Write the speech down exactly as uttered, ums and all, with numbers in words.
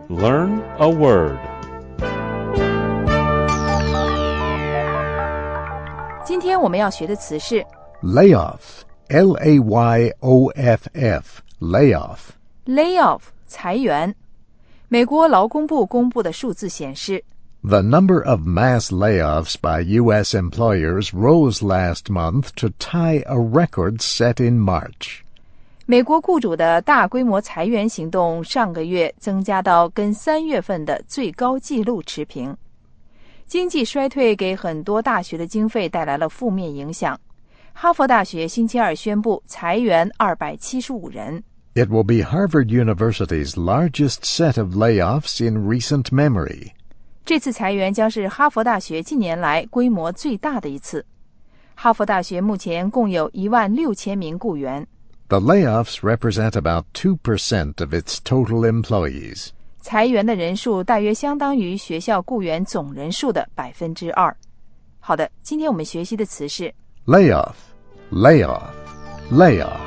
Learn a word. 今天我们要学的词是 Layoff, L A Y O F F, layoff. layoff 裁员。美国劳工部公布的数字显示 The number of mass layoffs by U S employers rose last month to tie a record set in March. 美国雇主的大规模裁员行动上个月增加到跟三月份的最高纪录持平。经济衰退给很多大学的经费带来了负面影响。哈佛大学星期二宣布裁员二百七十五人。 It will be Harvard University's largest set of layoffs in recent memory. 这次裁员将是哈佛大学近年来规模最大的一次。哈佛大学目前共有一万六千名雇员。 The layoffs represent about two percent of its total employees. 裁员的人数大约相当于学校雇员总人数的百分之二。好的，今天我们学习的词是 Layoff, layoff, layoff.